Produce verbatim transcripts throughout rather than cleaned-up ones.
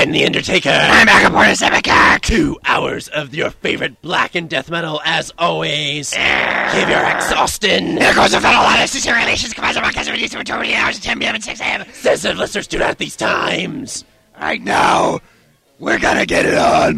I'm The Undertaker. I'm Agaportis. Two hours of your favorite black and death metal, as always. Give your exhausting. There goes the federal honesty relations. Come on, some podcast release for twenty hours at ten p.m. and six a.m. Sensitive listeners do not at these times. Right now, we're gonna get it on.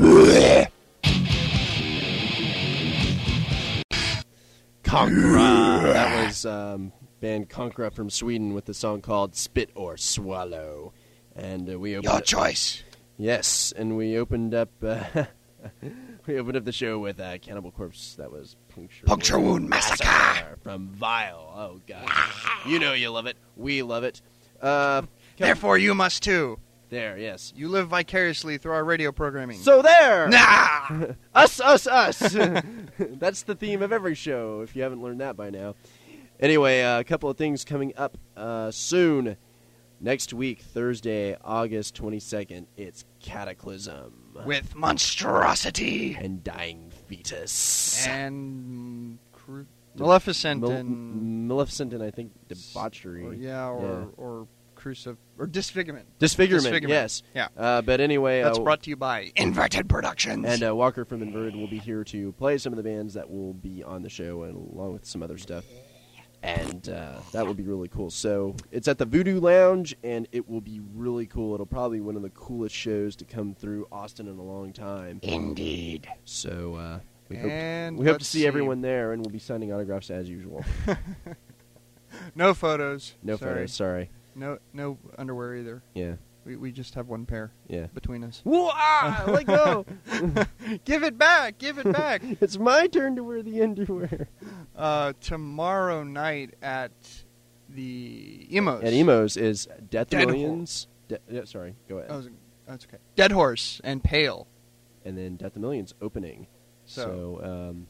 Conqueror. That was um, band Conqueror from Sweden with the song called Spit or Swallow. And uh, we opened Your up, choice. Yes, and we opened up uh, we opened up the show with uh, Cannibal Corpse. That was Puncture, Puncture Wound Massacre. Massacre from Vile. Oh god, you know you love it. We love it. Uh, Therefore, you must too. there, yes. You live vicariously through our radio programming. So there. nah. Us, us, us. That's the theme of every show, if you haven't learned that by now. Anyway, uh, a couple of things coming up uh, soon. Next week, Thursday, August twenty-second, it's Cataclysm. With monstrosity And Dying Fetus. and cru- Maleficent Mal- and Maleficent and I think Debauchery. or, yeah, or Yeah. or crucif or disfigurement. Disfigurement, Disfigurement. yes. Yeah. Uh, but anyway, That's uh, brought to you by Inverted Productions. and uh, Walker from Inverted will be here to play some of the bands that will be on the show, and along with some other stuff. And uh, that will be really cool. So it's at the Voodoo Lounge, and it will be really cool. It'll probably be one of the coolest shows to come through Austin in a long time. Indeed. So uh, we hope And we hope to let's see, see. everyone there, and we'll be signing autographs as usual. no photos. No Sorry. photos, sorry. No no underwear either. Yeah, We we just have one pair yeah. between us. Whoa, ah, let go! Give it back. Give it back. It's my turn to wear the underwear. uh, tomorrow night at the Emos. At Emos is Death Dead Millions. De- yeah, sorry, go ahead. Oh, that's okay. Dead Horse and Pale. And then Death Millions opening. So- So, um,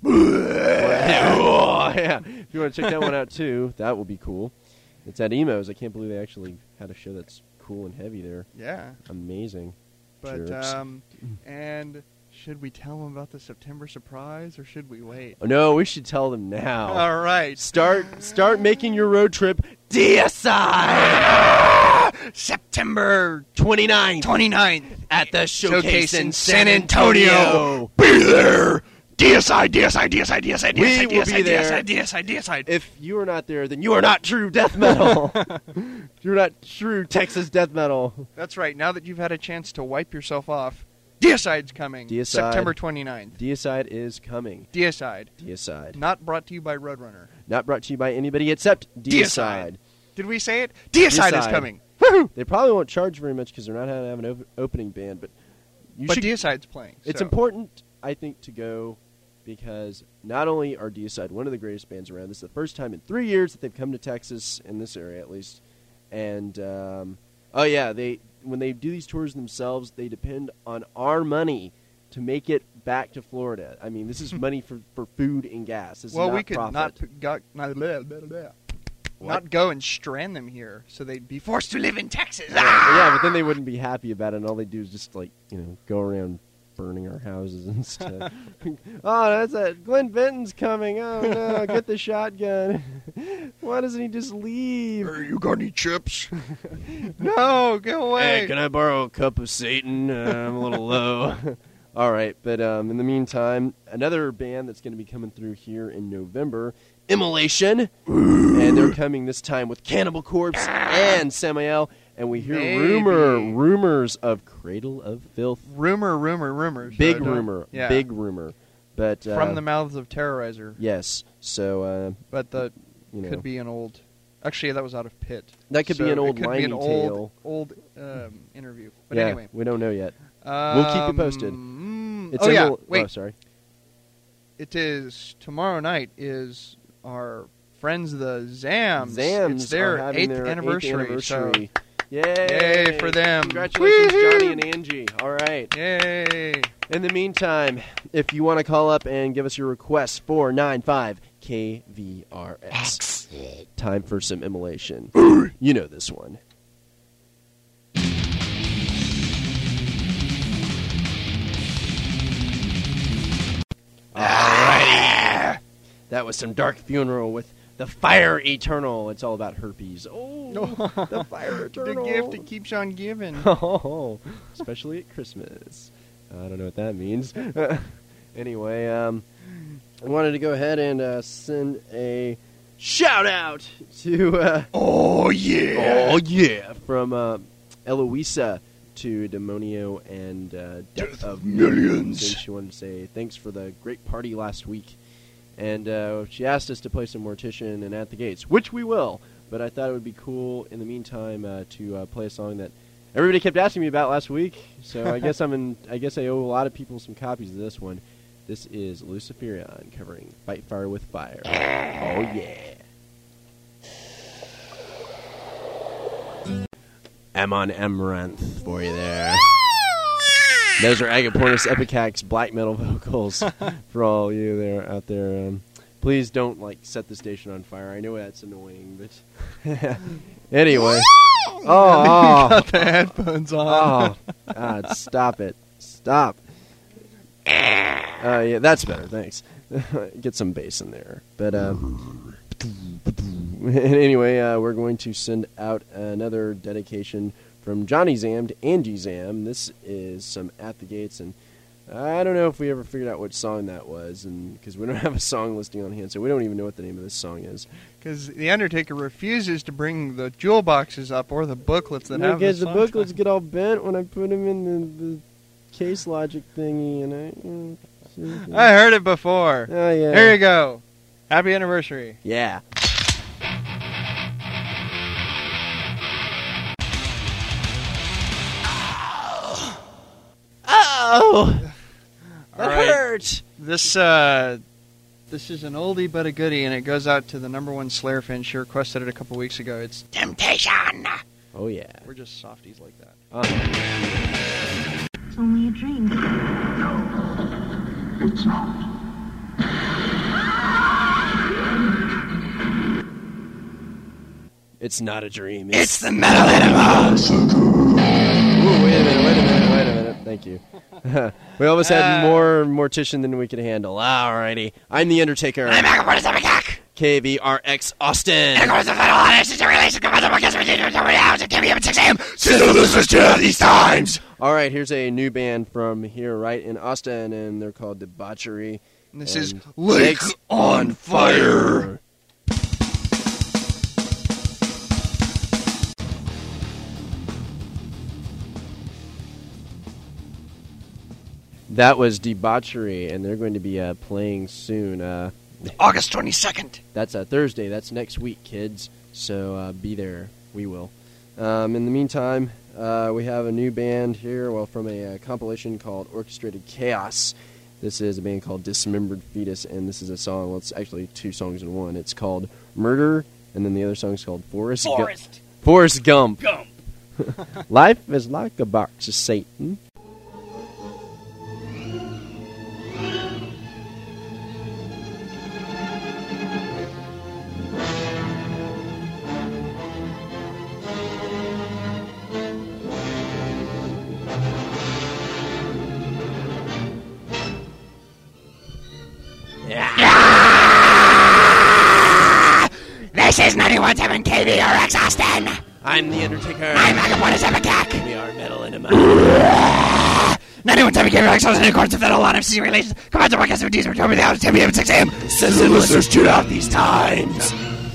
yeah. If you want to check that one out too, that will be cool. It's at Emos. I can't believe they actually had a show that's cool and heavy there. Yeah. Amazing. But Jerks. um, and should we tell them about the September surprise or should we wait? Oh, no, we should tell them now. All right. Start start making your road trip Deicide! September twenty-ninth twenty-ninth at the Showcase, Showcase in in San San Antonio. Antonio. Be there. Deicide, deicide, deicide, deicide, We deicide, will be deicide, there. deicide, deicide, deicide. If you are not there, then you are not true death metal. You're not true Texas death metal. That's right. Now that you've had a chance to wipe yourself off, Deicide's coming. Deicide. September twenty-ninth. Deicide is coming. Deicide. Deicide. Not brought to you by Roadrunner. Not brought to you by anybody except Deicide. Deicide. Did we say it? Deicide, Deicide. is coming. They probably won't charge very much because they're not having an op- opening band, but you But should. Deicide's playing. It's so. important, I think, to go because not only are Deicide one of the greatest bands around, this is the first time in three years that they've come to Texas, in this area at least. And, um, oh yeah, they when they do these tours themselves, they depend on our money to make it back to Florida. I mean, this is money for, for food and gas. This Well, is not we could profit. not, p- go, not, blah, blah, blah, What? not go and strand them here, so they'd be forced to live in Texas. Yeah, yeah, but then they wouldn't be happy about it, and all they do is just, like, you know, go around burning our houses and stuff. Oh, that's it. Glenn Benton's coming. Oh, no, get the shotgun. Why doesn't he just leave? Hey, you got any chips? No, go away. Hey, can I borrow a cup of Satan? Uh, I'm a little low. All right, but um, in the meantime, another band that's going to be coming through here in November, Immolation, and they're coming this time with Cannibal Corpse and Samael, and we hear Maybe. rumor, rumors of Cradle of Filth. rumor, rumor, rumors. Big Uh, don't- rumor, yeah. big rumor, but uh, From the mouths of Terrorizer. yes. So uh, But the you know could be an old. Actually, that was out of Pit. that could So be an old it could be an Limey old, tale. old um, interview. But yeah, anyway, we don't know yet. um, We'll keep you posted. mm, It's oh yeah, Immol- wait. Oh, sorry. It is tomorrow night. Is our friends the Zams? Zams It's their are having eighth their anniversary. eighth anniversary. So, Yay! Yay for them. Congratulations, Woo-hoo! Johnny and Angie. All right. yay! In the meantime, if you want to call up and give us your request, four nine five K V R S. Time for some immolation. You know this one. Alrighty. That was some Dark Funeral with the Fire Eternal. It's all about herpes. Oh, the Fire Eternal. The gift that keeps on giving. Oh, especially at Christmas. I don't know what that means. Anyway, um, I wanted to go ahead and uh, send a shout out to uh, Oh yeah. oh yeah from uh, Eloisa to Demonio and uh, Death of Millions. And she wanted to say thanks for the great party last week, and uh, she asked us to play some Mortician and At the Gates, which we will. But I thought it would be cool in the meantime uh, to uh, play a song that everybody kept asking me about last week. So I guess I'm in. I guess I owe a lot of people some copies of this one. This is Luciferion covering Fight Fire with Fire. Oh, yeah. Amon Amaranth for you there. Those are Agapornis Epicax black metal vocals for all you there out there. Um, please don't, like, set the station on fire. I know that's annoying, but... Anyway. Oh, oh. Got the headphones on. Oh, God, stop it. Stop. Uh, yeah, that's better. Thanks. Get some bass in there. But um, anyway, uh, we're going to send out another dedication from Johnny Zam to Angie Zam. This is some At the Gates, and I don't know if we ever figured out which song that was, and because we don't have a song listing on hand, so we don't even know what the name of this song is. Because the Undertaker refuses to bring the jewel boxes up or the booklets that have the Because the songs booklets on. get all bent when I put them in the, the Case Logic thingy, and I. Mm, I heard it before. Oh, yeah. There you go. Happy anniversary. Yeah. Oh! That All right. hurt! This uh, this is an oldie but a goodie, and it goes out to the number one Slayer fan. She requested it a couple weeks ago. It's Temptation. Oh, yeah. we're just softies like that. Uh-huh. It's only a dream. It's not. It's not a dream. It's the metal enema. Ooh, wait a minute, wait a minute, wait a minute. Thank you. We almost had Uh, more Mortician than we could handle. Alrighty. I'm the Undertaker. I'm Agapornis Epicax. K V R X Austin. And of course, the metal enema is a relation to the podcast we did for twenty hours at ten p.m. at six a.m. Sister listeners to these times. Alright, here's a new band from here, right in Austin, and they're called Debauchery. And this And is Lakes on Fire. That was Debauchery, and they're going to be uh, playing soon. Uh, August twenty-second. that's a Thursday. That's next week, kids. So uh, be there. We will. Um, in the meantime, uh, we have a new band here, well, from a uh, compilation called Orchestrated Chaos. This is a band called Dismembered Fetus, and this is a song. Well, it's actually two songs in one. It's called Murder, and then the other song is called Forrest Gump. Forrest Forrest Gump. Gump. Life is like a box of Satan. This is ninety-one point seven K V R X Austin. I'm the Undertaker. I'm Agapornis Epicax. We are Metal Enema. ninety-one point seven K V R X Austin in accordance with federal law and F C C regulations. Come on to broadcast with D's over the hours at ten p.m. at six a.m. Sensitive listeners tune out these times.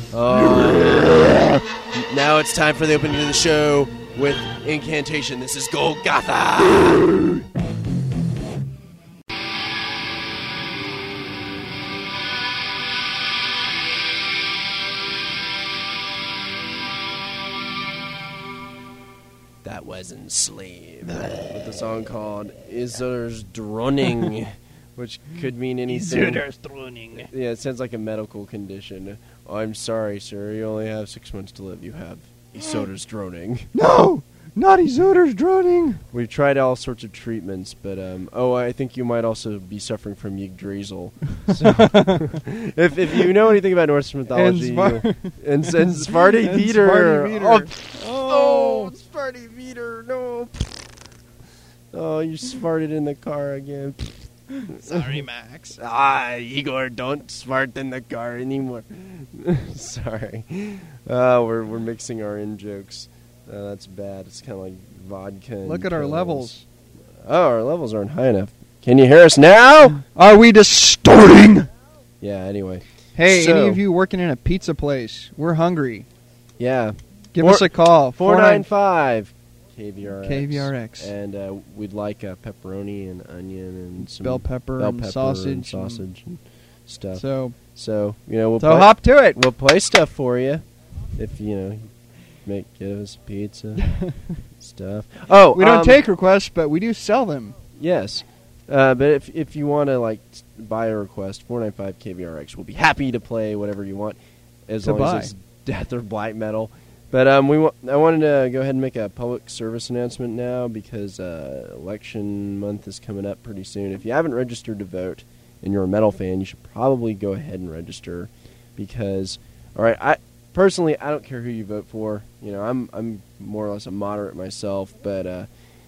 Oh. Now it's time for the opening of the show with Incantation. This is Golgotha. That was Enslaved with a song called Isur's Droning, which could mean anything. Yeah, it sounds like a medical condition. Oh, I'm sorry, sir. You only have six months to live. You have Isur's Droning. No! Not Isodor's droning! We've tried all sorts of treatments, but um, oh, I think you might also be suffering from Yggdrasil. So, if if you know anything about Norse mythology, And Spar- you'll- and, and Svarty And Peter, Svarty oh, Peter. oh, Svarty Peter, no, oh, you farted in the car again. Sorry, Max. Ah, Igor, don't smart in the car anymore. Sorry. Uh, we're we're mixing our in jokes. Uh, that's bad. It's kind of like vodka. And Look at our pills. levels. Oh, our levels aren't high enough. Can you hear us now? Are we distorting? Yeah. Anyway. Hey, So- any of you working in a pizza place? We're hungry. Yeah. Give Four- us a call. Four nine five. K V R X. K V R X. And uh, we'd like uh, pepperoni and onion and some Bell pepper bell and pepper sausage and and- sausage and stuff. So, So you know we'll so play, hop to it. we'll play stuff for you if you know make give us pizza stuff. Oh, We don't um, take requests, but we do sell them. yes. Uh, but if if you want to like t- buy a request, four nine five K V R X, we'll be happy to play whatever you want, as To long buy. as it's death or black metal. But um, we wa- I wanted to go ahead and make a public service announcement now because uh, election month is coming up pretty soon. If you haven't registered to vote and you're a metal fan, you should probably go ahead and register because, all right, I personally I don't care who you vote for. You know, I'm I'm more or less a moderate myself, but uh,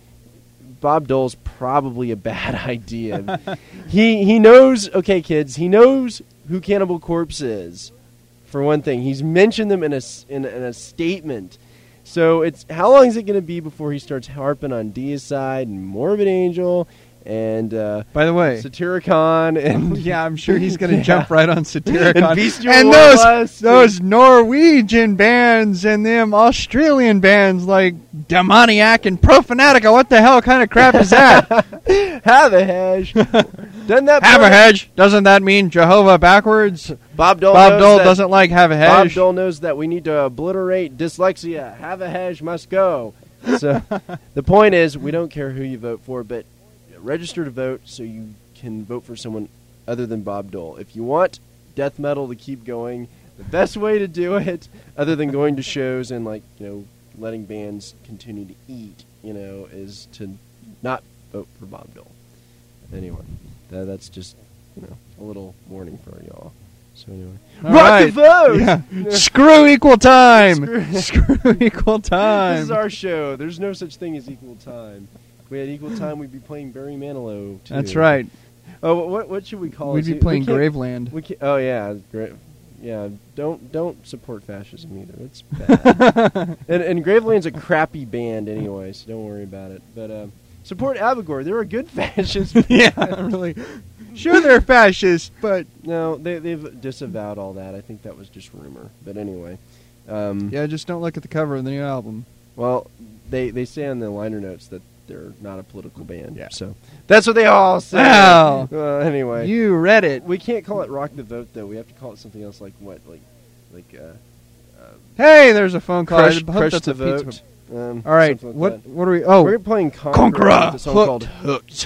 Bob Dole's probably a bad idea. he he knows. Okay, kids, he knows who Cannibal Corpse is. For one thing, he's mentioned them in a s- in, a- in a statement. So it's how long is it going to be before he starts harping on Deicide and Morbid Angel and uh, By the way, Satyricon and yeah, I'm sure he's going to Yeah. jump right on Satyricon. And Bestial and Warlust those those Norwegian bands and them Australian bands like Demoniac and Profanatica. What the hell kind of crap is that? have a hash. Doesn't that Have a play- hedge. Doesn't that mean Jehovah backwards? Bob Dole Bob knows Dole that- doesn't like have a Bob hedge. Dole knows that we need to obliterate dyslexia. Have a hash must go. So the point is, we don't care who you vote for, but register to vote so you can vote for someone other than Bob Dole. If you want death metal to keep going, the best way to do it, other than going to shows and like you know letting bands continue to eat, you know, is to not vote for Bob Dole. Anyway, that, that's just you know a little warning for y'all. So anyway, All rock right. the vote. Yeah. Screw equal time. Screw- Screw equal time. This is our show. There's no such thing as equal time. If we had equal time, we'd be playing Barry Manilow too. That's right. Oh, what what should we call We'd it? be playing we can't- Graveland. We can't, oh yeah, gra- yeah. Don't don't support fascism either. It's bad. and and Graveland's a crappy band anyway, so don't worry about it. But um, support Avigor. They're a good fascist. Yeah, really. Sure, they're fascist, but No, they they've disavowed all that. I think that was just rumor. But anyway, um, yeah, just don't look at the cover of the new album. well, they they say on the liner notes that they're not a political band. Yeah. So that's what they all say. Wow. Uh, anyway, You read it. we can't call it Rock the Vote though. We have to call it something else, like what, like like uh, Hey, there's a phone call. Crush, I hope crush that's the a pizza. Vote. Um, All right, something like what that. what are we? Oh, We're playing Conqueror, Conqueror, with a song Hooked. called Hooked.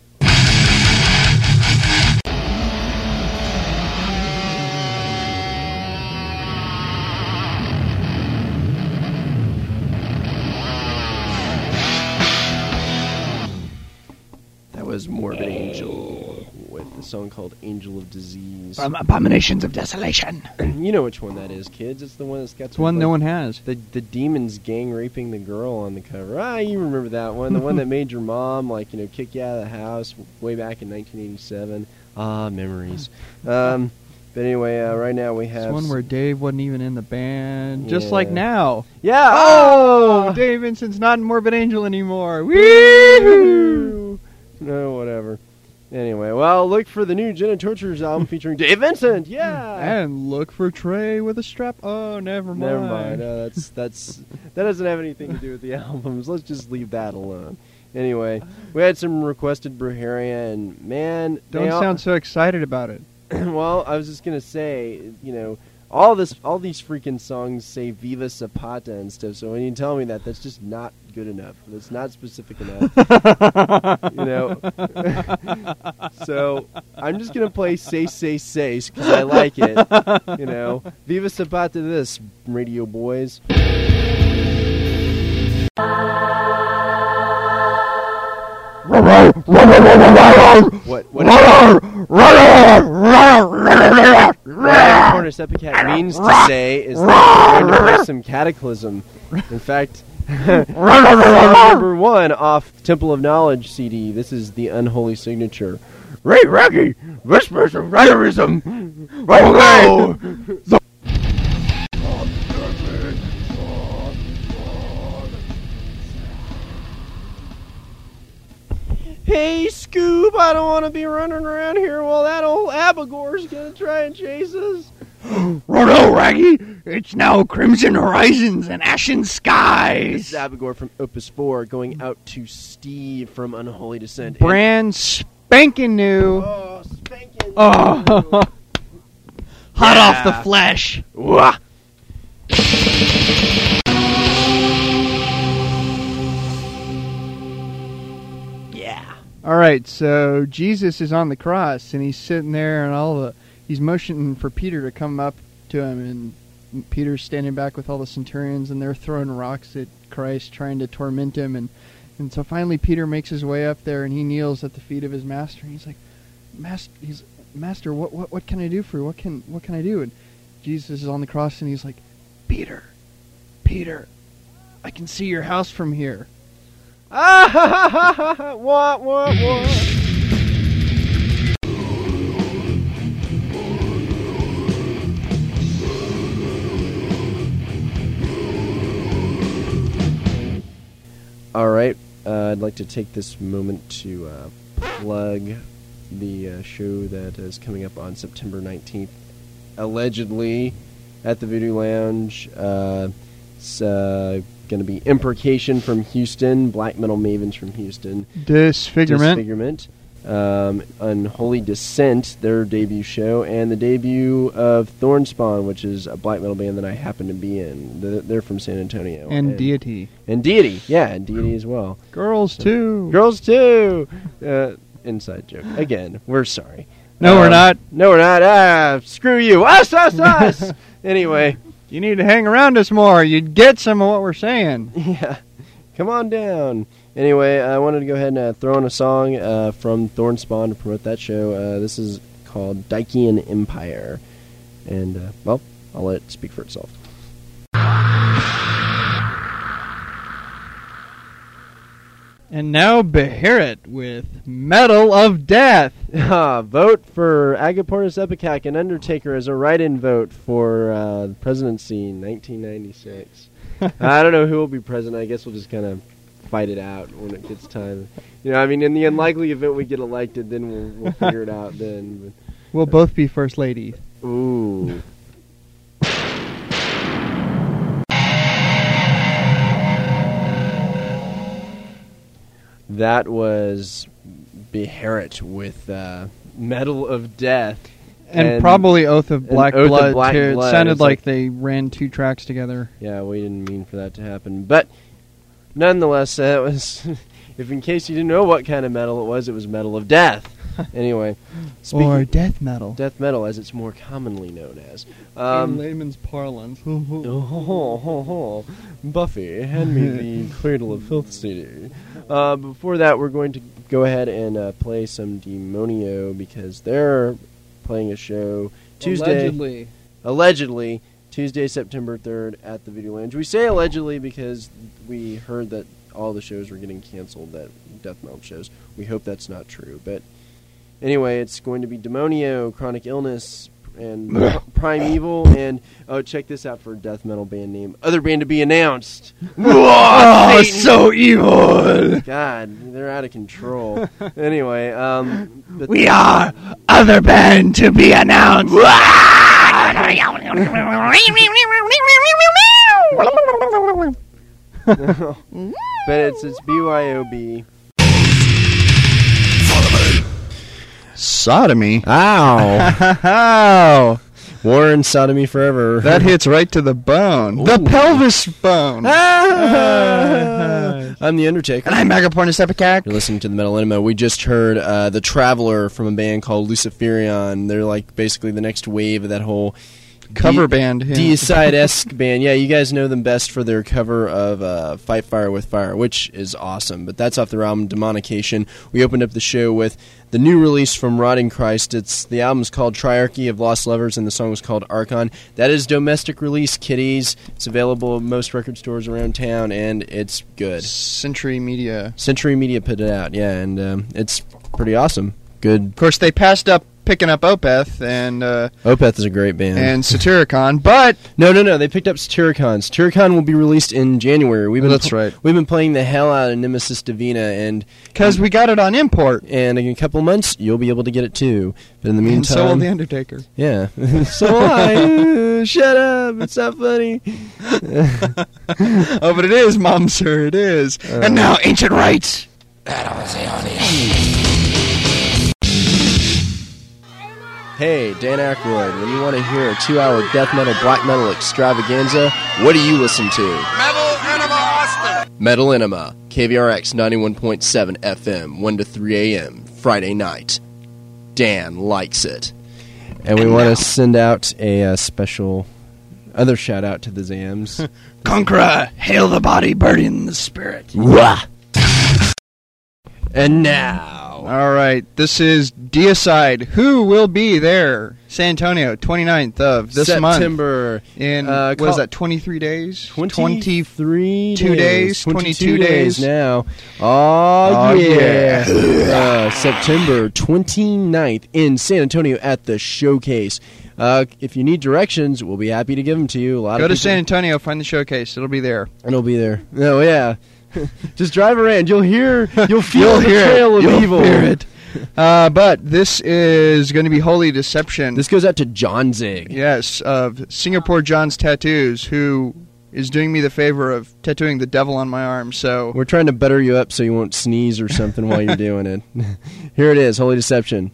That was Morbid Angel with the song called Angel of Disease. From Abominations of Desolation. You know which one that is, kids. It's the one that's got it's one like, no one has. The the demons gang raping the girl on the cover. Ah, you remember that one? The one that made your mom like you know kick you out of the house way back in nineteen eighty-seven. Ah, memories. Um, but anyway, uh, right now we have It's one where Dave wasn't even in the band, just Yeah. like now. yeah. Oh, Oh, Dave Vincent's not in Morbid Angel anymore. Woo! No, whatever. Anyway, well, look for the new Gin and Tortures album featuring Dave Vincent. Yeah. And look for Trey with a strap. Oh, never mind. Never mind. Uh, that's that's that doesn't have anything to do with the albums. Let's just leave that alone. Anyway, we had some requested Brujeria, and man, they Don't all- sound so excited about it. well, I was just gonna say, you know, all this, all these freaking songs say "Viva Zapata" and stuff. So when you tell me that, that's just not good enough. That's not specific enough. You know. So I'm just gonna play "Say Say Say" because I like it. You know, "Viva Zapata" this, radio boys. What? What? What Cornus Epicat means to say is that we're going to play some Cataclysm. In fact, song number one off Temple of Knowledge C D. This is the Unholy Signature. Ray Raggy, whispers of rhetoricism. Right now. Hey, Scoob, I don't want to be running around here while that old Abigail's going to try and chase us. Righto, Raggy. It's now Crimson Horizons and Ashen Skies. This is Abigail from Opus four going out to Steve from Unholy Descent. Brand spanking new. Oh, spanking Oh. Hot Yeah. off the flesh. Wah. Yeah. All right, so Jesus is on the cross, and he's sitting there, and all the he's motioning for Peter to come up to him, and Peter's standing back with all the centurions, and they're throwing rocks at Christ, trying to torment him, and and so finally Peter makes his way up there, and he kneels at the feet of his master, and he's like, "Master, he's Master, what what what can I do for you? What can what can I do?" And Jesus is on the cross, and he's like, "Peter, Peter, I can see your house from here." Ah, ha, ha, ha, ha, ha. Wah, wah, wah. All right, uh, I'd like to take this moment to uh, plug the uh, show that is coming up on September nineteenth, allegedly at the Voodoo Lounge. Uh, it's uh, going to be Imprecation from Houston, Black Metal Mavens from Houston, Disfigurement. Disfigurement, um, Unholy Descent, their debut show, and the debut of Thornspawn, which is a black metal band that I happen to be in. They're, they're from San Antonio. And Deity. And Deity, yeah, and Deity as well. Girls, too. Girls too! Uh, inside joke. Again, we're sorry. No, we're Um, not. No, we're not. Ah, screw you. Us, us, us! Anyway, You need to hang around us more. You'd get some of what we're saying. yeah. Come on down. Anyway, I wanted to go ahead and uh, throw in a song uh, from Thornspawn to promote that show. Uh, this is called Dykean Empire. And, uh, well, I'll let it speak for itself. And now Beherit with Medal of Death. Ah, vote for Agapornis Epicac and Undertaker as a write-in vote for uh, the presidency in nineteen ninety-six. I don't know who will be president. I guess we'll just kind of fight it out when it gets time. You know, I mean, in the unlikely event we get elected, then we'll, we'll figure it out then. We'll both be First Lady. But, ooh. That was Beherit with uh, Medal of Death. And, And- probably Oath of and Black Oath of Blood, Black too. Blood It sounded is like, like- they ran two tracks together. Yeah, we didn't mean for that to happen. But nonetheless, uh, it was, if in case you didn't know what kind of metal it was, it was Medal of Death. Anyway, speaking Or death metal. death metal, as it's more commonly known as. In Um, layman's parlance. oh, ho, ho, ho. Buffy, hand me the Cradle of Filth C D. Uh, before that, we're going to go ahead and uh, play some Demonio because they're playing a show Tuesday. Allegedly. allegedly Tuesday, September third at the Voodoo Lounge. We say allegedly because we heard that all the shows were getting canceled, that death metal shows. We hope that's not true. But anyway, it's going to be Demonio, Chronic Illness, and Primeval, and oh, check this out for a death metal band name. Other band to be announced. Oh, so evil. God, they're out of control. Anyway, um, but We are other band to be announced. but it's it's B Y O B. Sodomy. Ow! Ow! Warren sodomy forever. That hits right to the bone. The Ooh. pelvis bone. Ah! I'm the Undertaker. And I'm Agapornis Epicac. You're listening to the Metal Enema. We just heard uh, The Traveler from a band called Luciferion. They're like basically the next wave of that whole Cover D- band. yeah. Deicide-esque band. Yeah, you guys know them best for their cover of uh, Fight Fire with Fire, which is awesome. But that's off their album Demonication. We opened up the show with the new release from Rotting Christ. It's the album's called Triarchy of Lost Lovers, and the song was called Archon. That is domestic release, kiddies. It's available at most record stores around town, and it's good. Century Media. Century Media put it out, yeah, and um, it's pretty awesome. Good. Of course, they passed up picking up Opeth and uh, Opeth is a great band. and Satyricon, but no, no, no. They picked up Satyricon. Satyricon will be released in January. We've been That's right. We've been playing the hell out of Nemesis Divina, and because we got it on import, and in a couple months you'll be able to get it too. But in the meantime, and so will the Undertaker. Yeah. So will I. Shut up. It's not funny. Oh, but it is, Mom, sir. It is. Uh, and now, ancient rites. Hey, Dan Aykroyd, when you want to hear a two-hour death metal, black metal extravaganza, what do you listen to? Metal Enema Austin. Metal Enema, K V R X ninety-one point seven F M, one to three a.m., Friday night. Dan likes it. And we want to send out a uh, special other shout-out to the Zams. Conqueror, hail the body, burden the spirit. Wah! And now... All right, this is Deicide. Who will be there? San Antonio, twenty-ninth of this month. September. In, Uh, what call- is that, twenty-three days? twenty-three Two days, twenty-two twenty-two days. now. Oh, Oh, yeah. uh, September twenty-ninth in San Antonio at the Showcase. Uh, if you need directions, we'll be happy to give them to you. A lot Go of to people, San Antonio, find the showcase. It'll be there. and it'll be there. Oh, yeah. Just drive around. You'll hear, you'll feel You'll the hear it. trail of You'll evil. hear it. Uh, but this is going to be Holy Deception. This goes out to John Zig. Yes, of Singapore John's Tattoos, who is doing me the favor of tattooing the devil on my arm. So We're trying to butter you up so you won't sneeze or something while you're doing it. Here it is, Holy Deception.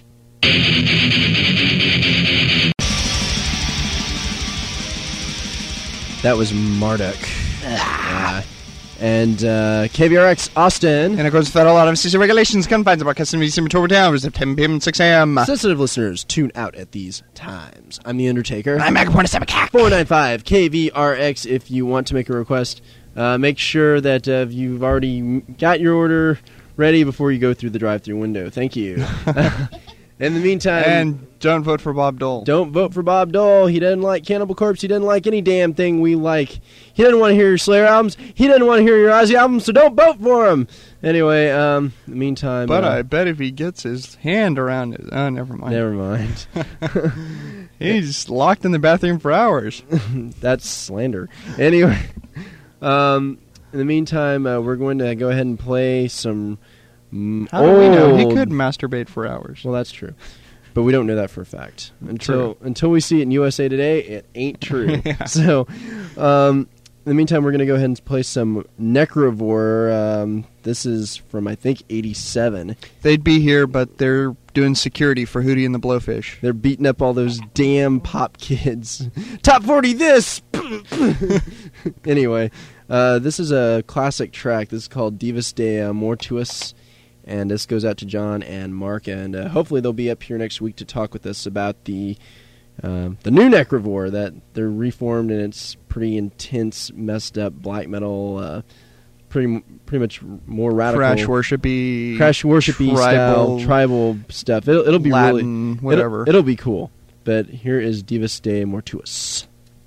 That was Marduk. Uh, and uh, K V R X Austin. and of course, federal law of C C regulations, confines about custom December October hours of ten p.m. and six a.m. Sensitive listeners, tune out at these times. I'm the Undertaker. I'm Megaporn four nine five K V R X if you want to make a request. Uh, make sure that uh, you've already m- got your order ready before you go through the drive-thru window. Thank you. In the meantime... And don't vote for Bob Dole. Don't vote for Bob Dole. He doesn't like Cannibal Corpse. He doesn't like any damn thing we like. He doesn't want to hear your Slayer albums. He doesn't want to hear your Ozzy albums, so don't vote for him. Anyway, um, in the meantime... But uh, I bet if he gets his hand around it... Oh, never mind. Never mind. He's locked in the bathroom for hours. That's slander. Anyway, um, in the meantime, uh, we're going to go ahead and play some... Mm, How do we know? He old- could masturbate for hours. Well, that's true. But we don't know that for a fact. Until until we see it in U S A Today, it ain't true. Yeah. So, um, in the meantime, we're going to go ahead and play some Necrovore. Um, this is from, I think, eighty-seven. They'd be here, but they're doing security for Hootie and the Blowfish. They're beating up all those damn pop kids. Top forty this! Anyway, uh, this is a classic track. This is called Divus de Mortuus. And this goes out to John and Mark, and uh, hopefully they'll be up here next week to talk with us about the uh, the new Necrovore, that they're reformed, and it's pretty intense, messed up black metal, uh, pretty pretty much more radical, Crash worshipy, crash worshipy tribal, style, tribal stuff. It'll, it'll be Latin, really whatever. It'll, it'll be cool. But here is Divus de Mortuus.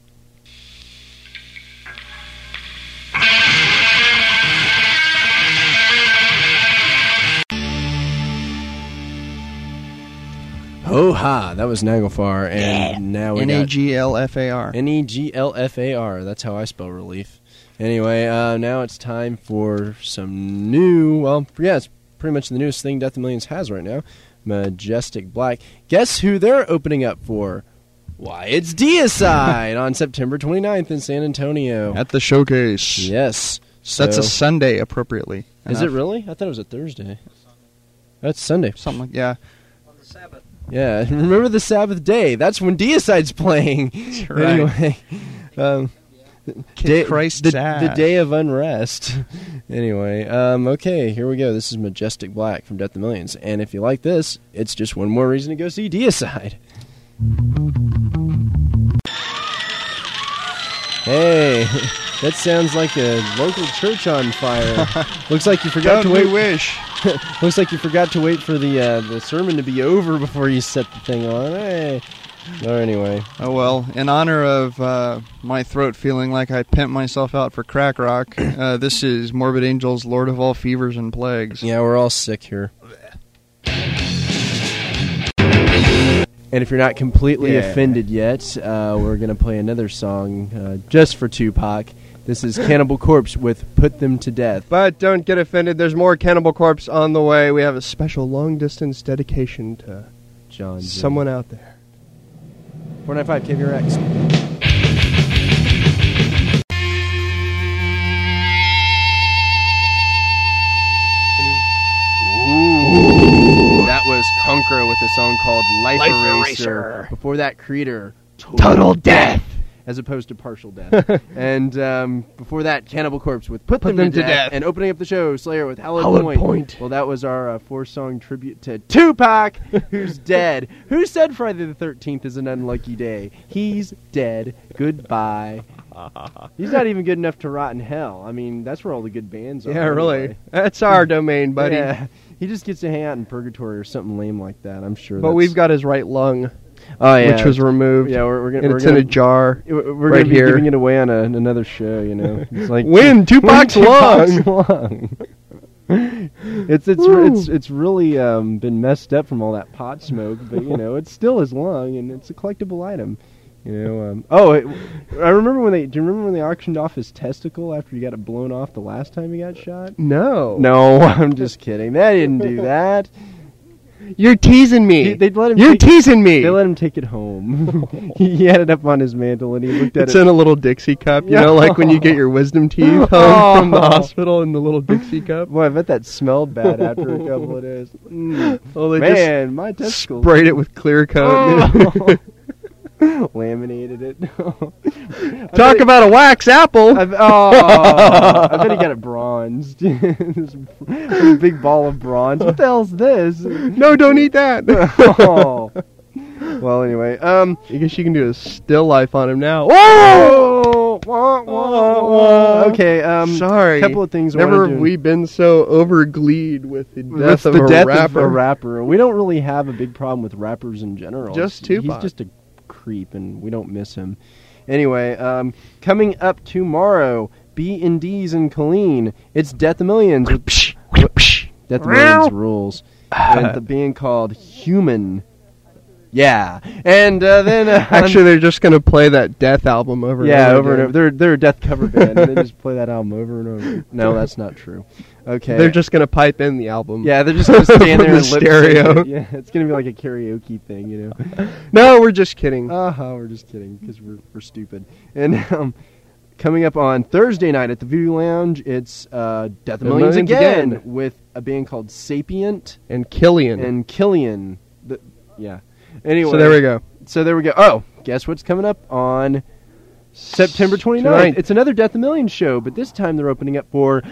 Oh ha! That was Naglfar, and now we N got A G L F A R. N E G L F A R. That's how I spell relief. Anyway, uh, now it's time for some new. Well, yeah, it's pretty much the newest thing Death of Millions has right now. Majestic Black. Guess who they're opening up for? Why, it's Deicide on September twenty-ninth in San Antonio. At the showcase. Yes. That's a So- Sunday, appropriately. Is it enough. really? I thought it was a Thursday. That's Sunday. Something like, yeah. Yeah, remember the Sabbath day. That's when Deicide's playing. right. Anyway, um, Kick day- Christ's the, the ass. day of unrest. Anyway, um, okay, here we go. This is Majestic Black from Death of Millions. And if you like this, it's just one more reason to go see Deicide. Hey, that sounds like a local church on fire. Looks like you forgot Don't to we wait. wish? Looks like you forgot to wait for the uh, the sermon to be over before you set the thing on. Hey. Or anyway, Oh, well, in honor of uh, my throat feeling like I pimped myself out for crack rock, uh, this is Morbid Angel's Lord of All Fevers and Plagues. yeah, we're all sick here. And if you're not completely Yeah. offended yet, uh, we're going to play another song uh, just for Tupac. This is Cannibal Corpse with Put Them to Death. But don't get offended. There's more Cannibal Corpse on the way. We have a special long-distance dedication to John. someone out there. four ninety-five K V R X. That was Conqueror with a song called Life, Life Eraser. Eraser. Before that, Creator. Total death. As opposed to partial death. And um, before that, Cannibal Corpse with Put, Them, Them to, to death. Death. And opening up the show, Slayer with Hallowed, Hallowed Point. Point. Well, that was our uh, four-song tribute to Tupac, who's dead. Who said Friday the thirteenth is an unlucky day? He's dead. Goodbye. He's not even good enough to rot in hell. I mean, that's where all the good bands are. Yeah, really. anyway. That's our domain, buddy. Yeah. He just gets to hang out in purgatory or something lame like that, I'm sure. But that's... we've got his right lung, oh, yeah. which was removed. Yeah, we're, we're gonna. and we're it's gonna, in a jar. We're right gonna be here. giving it away on a, another show, you know. It's like Win Tupac's lung. lung. it's it's Woo. it's it's really um, been messed up from all that pot smoke, but you know it's still his lung, and it's a collectible item. You know. Um, oh, it, I remember when they. Do you remember when they auctioned off his testicle after he got it blown off the last time he got shot? No. No, I'm just kidding. They didn't do that. You're teasing me. He- they'd let him You're take- teasing me. They let him take it home. he, he had it up on his mantle, and he looked at It's it. in a little Dixie cup, you Yeah. know, like when you get your wisdom teeth home Oh. from the hospital in the little Dixie cup. Boy, I bet that smelled bad after a couple of days. Mm. Well, they Man, my just testicles. sprayed it with clear coat. Oh. Laminated it. I Talk bet about a wax apple. I, oh, I bet he got it bronzed. this, this big ball of bronze. What the hell's this? No, don't eat that. oh. Well, anyway, um, I guess you can do a still life on him now. oh, wah, wah, wah. Okay, um, Sorry. a couple of things. I Never wanna have do. we been so overgleed with the death That's of the a death rapper. of a rapper. We don't really have a big problem with rappers in general. Just He's- Tupac. He's just a creep, and we don't miss him. Anyway, um, coming up tomorrow, B and D's in Colleen. It's Death of Millions. with- Death of Millions rules. And the band called Human. Yeah, and uh, then uh, Actually, they're just going to play that Death album over yeah, and over, over and again. over. They're they're a death cover band, and they just play that album over and over. No, that's not true. Okay, They're just going to pipe in the album. yeah, they're just gonna stand there From the and lip sync stereo. it. Yeah, it's gonna be like a karaoke thing, you know. No, we're just kidding. Uh-huh, we're just kidding, because we're, we're stupid. And um, coming up on Thursday night at the Voodoo Lounge, it's uh, Death of The Millions, Millions again, again. with a band called Sapient and Killian. and Killian. The, yeah. Anyway. so there we go. So there we go. Oh, guess what's coming up on September twenty-ninth? Tonight. It's another Death of Millions show, but this time they're opening up for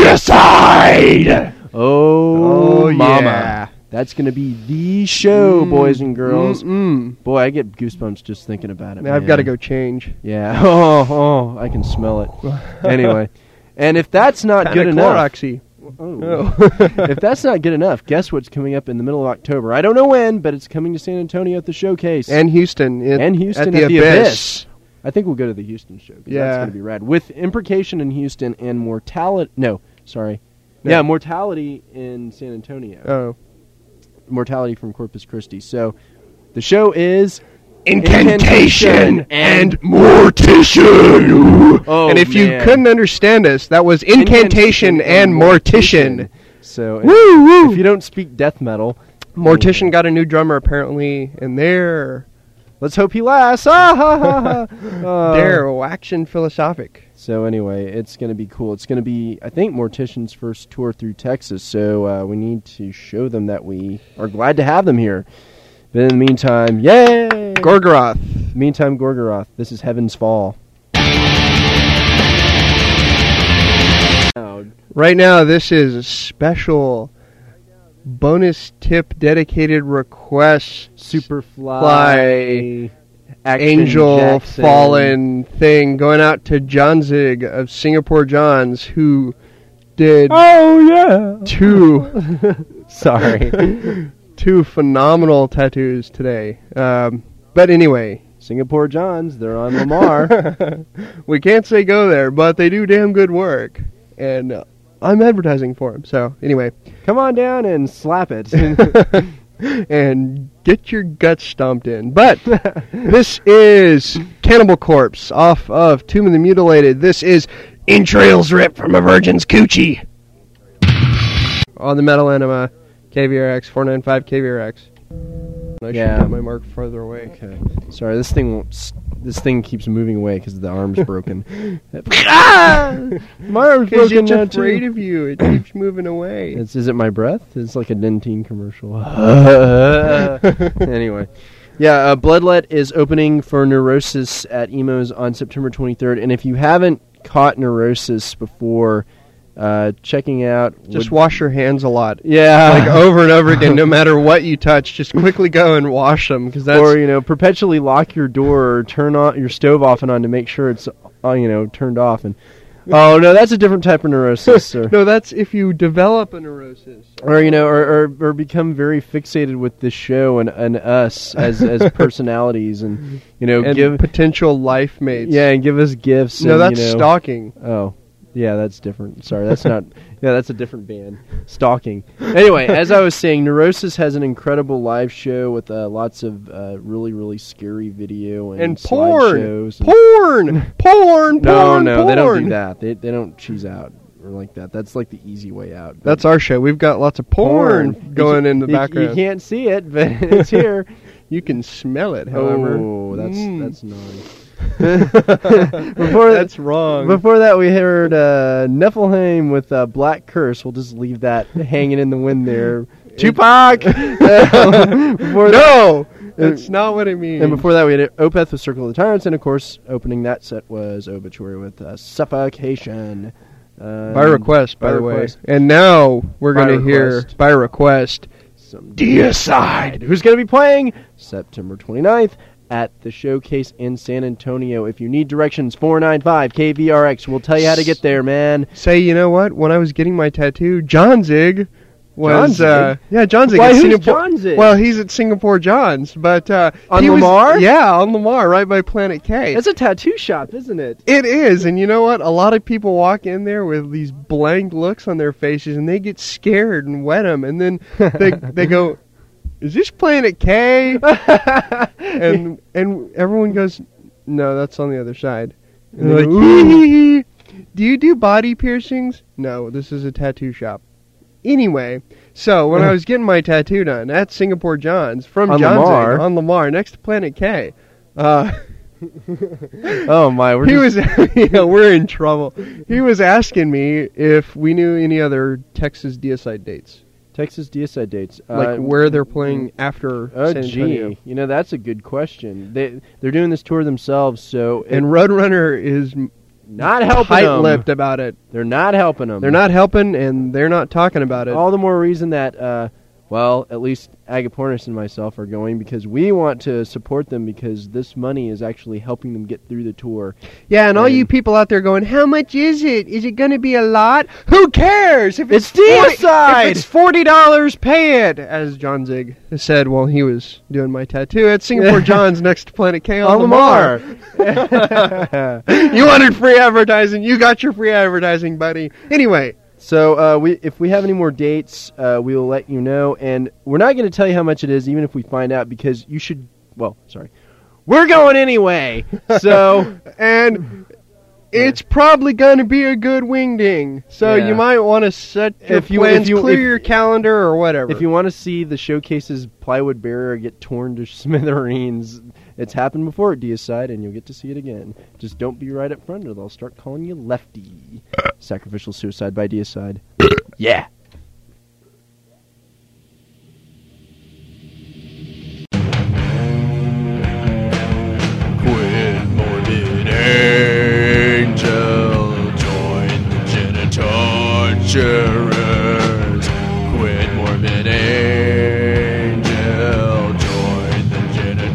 Deicide. Oh, Oh, Mama. yeah. That's going to be the show, Mm, boys and girls. Mm-mm. Boy, I get goosebumps just thinking about it. Now I've man. got to go change. Yeah. Oh, oh, I can smell it. Anyway, and if that's not good enough, Cloroxy. oh. Oh. if that's not good enough, guess what's coming up in the middle of October? I don't know when, but it's coming to San Antonio at the showcase. and Houston. It- And Houston at the, at the Abyss. Abyss. I think we'll go to the Houston show. 'Cause that's Yeah. going to be rad. With Imprecation in Houston and Mortality. No, sorry. No. Yeah, Mortality in San Antonio. Oh. Mortality from Corpus Christi. So the show is Incantation and mortician. Oh, and if you man. couldn't understand us, that was incantation, and mortician. So if, Woo woo! if you don't speak death metal, Mortician got a new drummer apparently, and they're let's hope he lasts. Ah, ha, ha, ha. Uh, they're waxing philosophic. So anyway, it's going to be cool. It's going to be, I think, Mortician's first tour through Texas. So uh, we need to show them that we are glad to have them here. But in the meantime, yay! Gorgoroth. Meantime, Gorgoroth. This is Heaven's Fall. Oh, Right now, this is a special bonus tip dedicated request. Superfly. Fly. Action Angel Jackson. Fallen thing going out to John Zig of Singapore Johns, who did Oh, yeah. two Sorry. two phenomenal tattoos today. Um, but anyway, Singapore Johns, they're on Lamar. we can't say go there, but they do damn good work, and uh, I'm advertising for them. So anyway, Come on down and slap it. and get your guts stomped in. But this is Cannibal Corpse off of Tomb of the Mutilated. This is Entrails Ripped from a Virgin's Coochie on the Metal Enema K V R X four ninety-five K V R X. I should Yeah. get my mark farther away. Okay. Sorry, this thing won't. S- this thing keeps moving away because the arm's broken. ah! My arm's Because broken it's now afraid too. of you. It keeps moving away. It's, is it my breath? It's like a Dentyne commercial. Anyway. Yeah, uh, Bloodlet is opening for Neurosis at Emo's on September twenty-third. And if you haven't caught Neurosis before, uh, checking out... Just would- wash your hands a lot. Yeah. Like over and over again, no matter what you touch, just quickly go and wash them. Cause that's, Or, you know, perpetually lock your door or turn on your stove off and on to make sure it's, uh, you know, turned off. And oh, no, that's a different type of neurosis, sir. no, that's if you develop a neurosis. Or, you know, or, or, or become very fixated with this show and, and us as, as personalities and, you know, And give... potential life mates. Yeah, and give us gifts. No, and, that's you know, stalking. Oh, yeah, that's different. Sorry, that's not... Yeah, that's a different band. Stalking. Anyway, as I was saying, Neurosis has an incredible live show with uh, lots of uh, really, really scary video and, And porn. slideshows and- Porn! porn! No, porn! no, porn. they don't do that. They they don't cheese out or like that. That's like the easy way out. But That's our show. We've got lots of porn, going You- in the you, background. You can't see it, but it's here. You can smell it, however. Oh, that's Mm. that's naughty. Before That's wrong. Before that, we heard uh, Nephilim with uh, Black Curse. We'll just leave that hanging in the wind there. Tupac! Before no! That's not what it means. And before that, we had Opeth with Circle of the Tyrants, and of course, opening that set was Obituary with uh, Suffocation. Um, by request, by, by the request. way. And now we're By going to hear, request. by request, Some Deicide. Who's going to be playing September twenty-ninth at the Showcase in San Antonio. If you need directions, four ninety-five K V R X. We'll tell you how to get there, man. Say, you know what? When I was getting my tattoo, John Zig was... John Uh, Zig? yeah, John Zig. Why, at who's Singapore. John Zig? Well, he's at Singapore John's, but... Uh, On he was- Lamar? Yeah, on Lamar, right by Planet K. It's a tattoo shop, isn't it? It is, and you know what? A lot of people walk in there with these blank looks on their faces, and they get scared and wet them, and then they they go, "Is this Planet K?" and and everyone goes, "No, that's on the other side." And they're like, "Hee hee hee. Do you do body piercings?" No, this is a tattoo shop. Anyway, so when I was getting my tattoo done at Singapore John's from On John's Lamar. on Lamar next to Planet K, uh, Oh, my. We're he just, was, yeah, we're in trouble. He was asking me if we knew any other Texas Deicide dates, Texas Deicide dates. like Uh, where they're playing after Oh, San Antonio. gee. You know, that's a good question. They, they're doing this tour themselves, so... And Roadrunner is not helping them. tight-lipped about it. They're not helping them. They're not helping, and they're not talking about it. All the more reason that, uh, well, at least Agapornis and myself are going because we want to support them because this money is actually helping them get through the tour. Yeah, and all And- you people out there going, how much is it? Is it going to be a lot? Who cares? If It's forty, Deicide! if it's forty dollars, pay it, as John Zig said while he was doing my tattoo at Singapore John's next to Planet K on, On Lamar. Lamar. You wanted free advertising. You got your free advertising, buddy. Anyway, So uh, we, if we have any more dates, uh, we will let you know. And we're not going to tell you how much it is, even if we find out, because you should. Well, sorry, we're going anyway. So and it's probably going to be a good wingding. So Yeah. you might want to set your If you- plans, if you- clear if- your calendar, or whatever. if you want to see the Showcase's plywood barrier get torn to smithereens, it's happened before at Deicide, and you'll get to see it again. Just don't be right up front, or they'll start calling you Lefty. Sacrificial Suicide by Deicide. Yeah. Quit morbid angel, join the genitorturers. Quit morbid angel, join the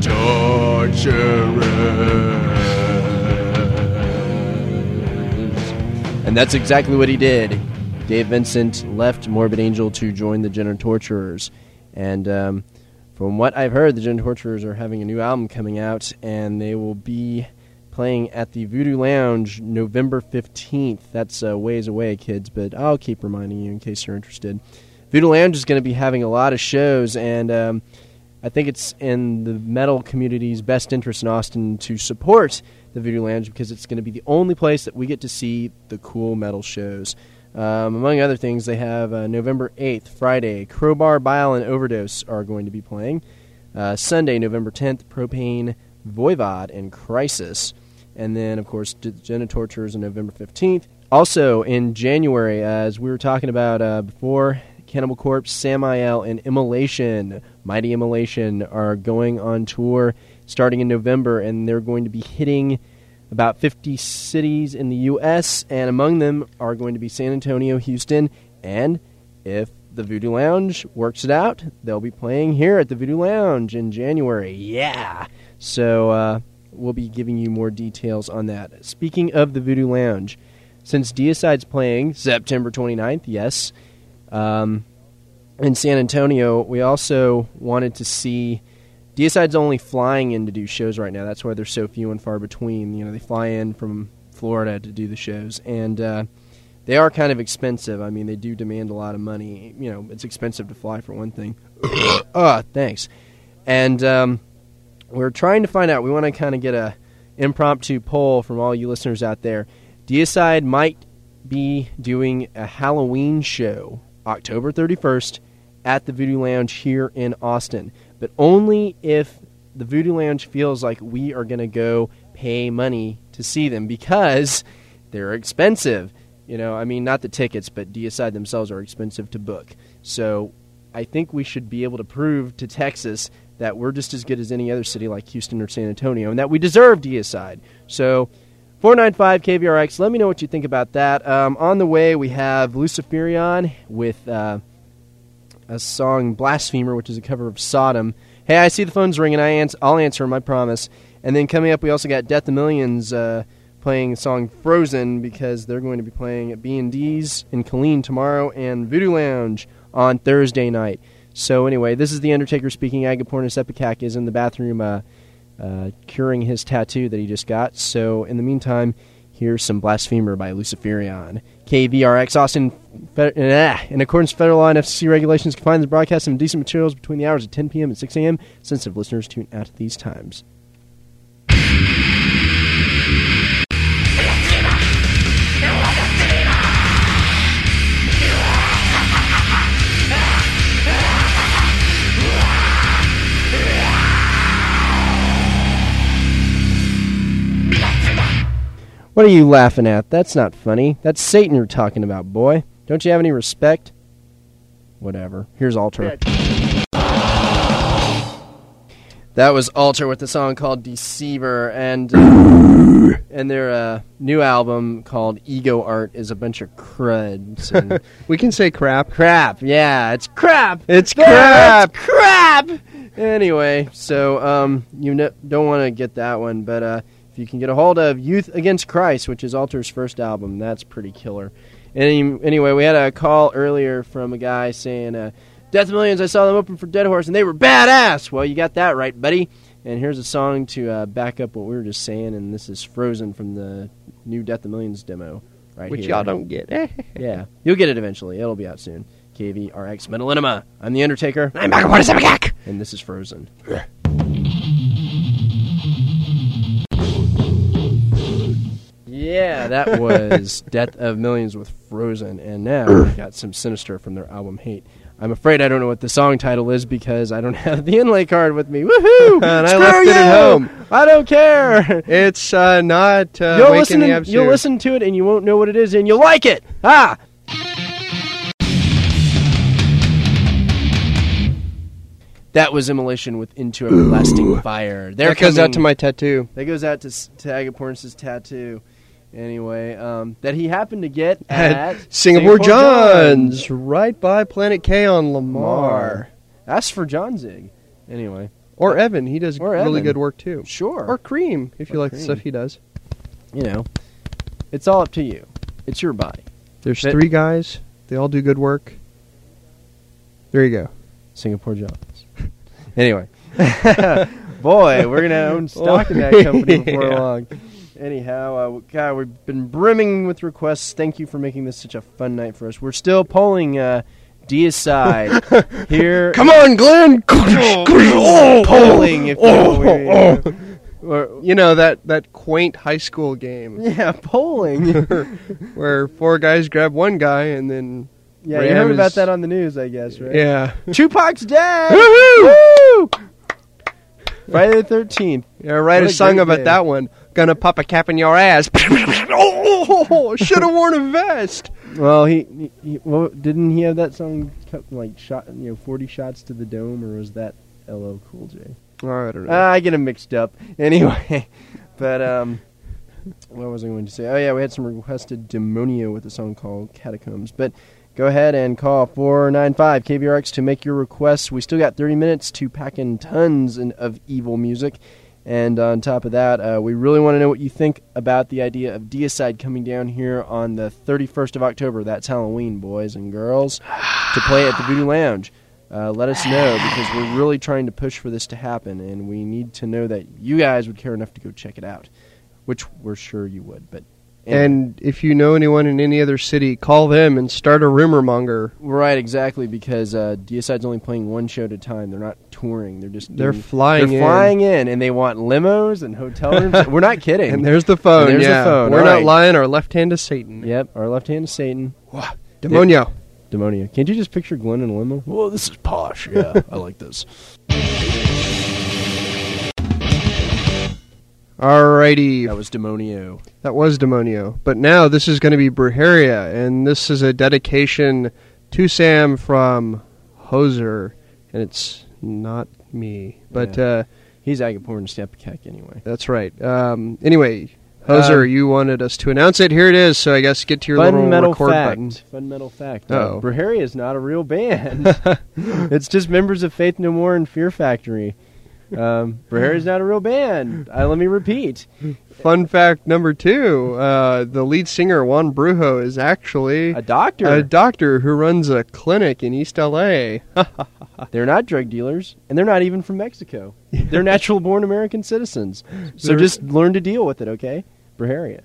genitorturers. And that's exactly what he did. Dave Vincent left Morbid Angel to join the Genitorturers. And um, from what I've heard, the Genitorturers are having a new album coming out, and they will be playing at the Voodoo Lounge November fifteenth. That's uh, ways away, kids, but I'll keep reminding you in case you're interested. Voodoo Lounge is going to be having a lot of shows, and um, I think it's in the metal community's best interest in Austin to support the Voodoo Lounge because it's going to be the only place that we get to see the cool metal shows. Um, among other things, they have uh, November eighth, Friday, Crowbar, Bile, and Overdose are going to be playing. Uh, Sunday, November tenth, Propane, Voivod, and Crisis. And then, of course, Genitortures on November fifteenth. Also, in January, as we were talking about uh, before, Cannibal Corpse, Samael, and Immolation, Mighty Immolation, are going on tour starting in November, and they're going to be hitting about fifty cities in the U S, and among them are going to be San Antonio, Houston, and if the Voodoo Lounge works it out, they'll be playing here at the Voodoo Lounge in January. Yeah! So uh, we'll be giving you more details on that. Speaking of the Voodoo Lounge, since Deicide's playing September twenty-ninth, yes, um, in San Antonio, we also wanted to see... Deicide's only flying in to do shows right now. That's why they're so few and far between. You know, they fly in from Florida to do the shows, and uh, they are kind of expensive. I mean, they do demand a lot of money. You know, it's expensive to fly for one thing. Ah, thanks. And um, we're trying to find out. We want to kind of get a impromptu poll from all you listeners out there. Deicide might be doing a Halloween show October thirty-first at the Voodoo Lounge here in Austin, but only if the Voodoo Lounge feels like we are going to go pay money to see them because they're expensive. You know, I mean, not the tickets, but Deicide themselves are expensive to book. So I think we should be able to prove to Texas that we're just as good as any other city like Houston or San Antonio and that we deserve Deicide. So four nine five K V R X, let me know what you think about that. Um, on the way, we have Luciferion with... Uh, a song Blasphemer, which is a cover of Sodom. Hey, I see the phone's ringing. I ans- I'll answer them, I promise. And then coming up, we also got Death of Millions uh, playing the song Frozen because they're going to be playing at B and D's in Killeen tomorrow and Voodoo Lounge on Thursday night. So anyway, this is The Undertaker speaking. Agapornis Epicac is in the bathroom uh, uh, curing his tattoo that he just got. So in the meantime, here's some Blasphemer by Luciferion. K V R X Austin, fe- uh, in accordance with federal law and F C C regulations, confines the broadcast of decent materials between the hours of ten p.m. and six a.m. Sensitive listeners tune out at these times. What are you laughing at? That's not funny. That's Satan you're talking about, boy. Don't you have any respect? Whatever. Here's Alter. That was Alter with a song called Deceiver, and uh, and their uh, new album called Ego Art is a bunch of crud. And We can say crap. crap, yeah, it's crap. It's There, crap. It's crap. Anyway, so um, you no- don't want to get that one, but uh, if you can get a hold of Youth Against Christ, which is Alter's first album, that's pretty killer. Any, anyway, we had a call earlier from a guy saying, uh, Death of Millions, I saw them open for Dead Horse, and they were badass. Well, you got that right, buddy. And here's a song to uh, back up what we were just saying, and this is Frozen from the new Death of Millions demo right Which here. y'all don't get. Yeah, you'll get it eventually. It'll be out soon. K V R X Metal Enema. I'm The Undertaker. I'm Agapornis Epicac. And this is Frozen. Yeah, that was Death of Millions with Frozen, and now we've got some Sinister from their album Hate. I'm afraid I don't know what the song title is because I don't have the inlay card with me. Woohoo! And I Screw left you! it at home. I don't care. It's uh, not uh, you'll Waking listen. the To, Absolute. you'll listen to it, and you won't know what it is, and you'll like it. Ah. That was Immolation with Into Everlasting Fire. They're That goes out coming- to my tattoo. That goes out to, s- to Agapornis' tattoo. Anyway, um, that he happened to get At at Singapore, John's, right by Planet K on Lamar. Mar. Ask for John Zig. Anyway, Or Evan. He does Or really Evan. good work, too. sure. Or Cream, if you Or like Cream. the stuff he does. you know, it's all up to you. It's your body. There's But- three guys. They all do good work. There you go. Singapore Johns. Anyway, boy, we're gonna own stock in that company before Yeah. long. Anyhow, uh, God, we've been brimming with requests. Thank you for making this such a fun night for us. We're still polling uh, Deicide. Here, Come on, Glenn. polling, if you will. Or- You know that, that quaint high school game yeah, polling. where four guys grab one guy and then Yeah, you ram heard his- about that on the news, I guess, right? Yeah. Tupac's dead! Woohoo! Woo! Friday the thirteenth. Yeah, write What a a song great about day. that one. Gonna pop a cap in your ass. Oh, should have worn a vest. Well, he, he, he well, didn't he have that song cut, like shot, you know, forty shots to the dome, or was that L L Cool J? Oh, I don't know. Uh, I get them mixed up. Anyway, but um, what was I going to say? Oh yeah, we had some requested Demonio with a song called Catacombs. But go ahead and call four nine five K V R X to make your requests. We still got thirty minutes to pack in tons in, of evil music. And on top of that, uh, we really want to know what you think about the idea of Deicide coming down here on the thirty-first of October. That's Halloween, boys and girls, to play at the Voodoo Lounge. Uh, let us know, because we're really trying to push for this to happen, and we need to know that you guys would care enough to go check it out, which we're sure you would. But anyway. And if you know anyone in any other city, call them and start a rumor monger. Right, exactly, because uh, Deicide's only playing one show at a time. They're not touring. They're just They're doing- flying They're in. flying in, and they want limos and hotel rooms. We're not kidding. And there's the phone. And there's the yeah. phone, We're all not right. lying. Our left hand is Satan. Yep, our left hand is Satan. Demonio. Demonia. Can't you just picture Glenn in a limo? Well, this is posh. Yeah, I like this. Alrighty. That was Demonio. That was Demonio. But now this is going to be Brujeria, and this is a dedication to Sam from Hoser, and it's not me. But Yeah. uh, He's Agapor and Stepkek anyway. that's right. Um, anyway, Hoser, Um, you wanted us to announce it. Here it is, so I guess get to your little Fundamental record fact. button. Fundamental fact. Uh-oh. Uh, Brujeria is not a real band. It's just members of Faith No More and Fear Factory. Um, Brujeria is not a real band. Uh, let me repeat. Fun fact number two, uh, the lead singer, Juan Brujo, is actually A doctor. a doctor who runs a clinic in East L A. They're not drug dealers, and they're not even from Mexico. They're natural-born American citizens. So They're- just learn to deal with it, okay? Brujeria.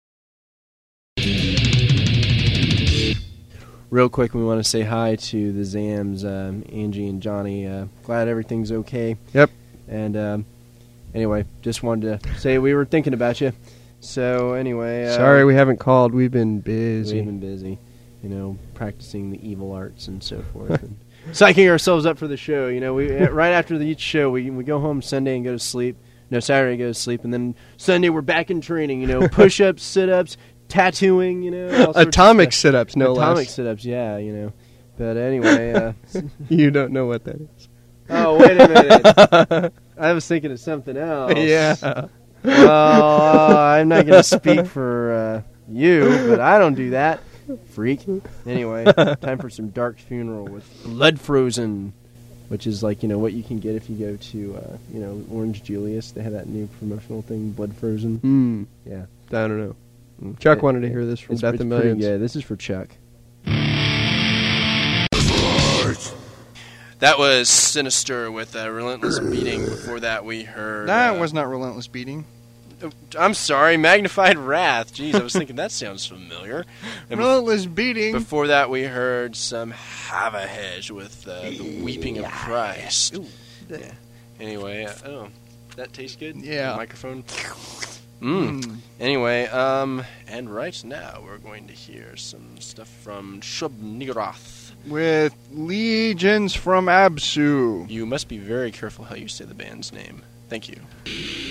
Real quick, we want to say hi to the Zams, um, Angie and Johnny. Uh, glad everything's okay. Yep. And um, anyway, just wanted to say we were thinking about you. So anyway, uh, Sorry we haven't called. We've been busy. We've been busy, you know, practicing the evil arts and so forth, and psyching ourselves up for the show. You know, we right after the, each show, we we go home Sunday and go to sleep. No, Saturday go to sleep, and then Sunday we're back in training. You know, push-ups, sit-ups, tattooing. You know, all sorts of Atomic stuff. sit-ups, no Atomic less. sit-ups. Yeah, you know. But anyway, uh, You don't know what that is. oh wait a minute, I was thinking of something else. Yeah. Well, uh, I'm not going to speak for uh, you, but I don't do that, freak. Anyway, time for some Dark Funeral with Blood Frozen, which is like, you know, what you can get if you go to, uh, you know, Orange Julius. They have that new promotional thing, Blood Frozen. Hmm. Yeah. I don't know. Chuck It- wanted to hear this from It's, Death it's and pretty Millions. good. This is for Chuck. That was Sinister with a Relentless Beating. Before that, we heard... That uh, was not Relentless Beating. I'm sorry, Magnified Wrath. Jeez, I was thinking that sounds familiar. And Relentless Beating. before that, we heard some Havahej with uh, the Weeping of Christ. Yeah. Anyway, uh, oh, that tastes good. Yeah. The microphone. Mm. Mm. Anyway, um, and right now we're going to hear some stuff from Shub-Niggurath. With Legions from Absu. You must be very careful how you say the band's name. Thank you.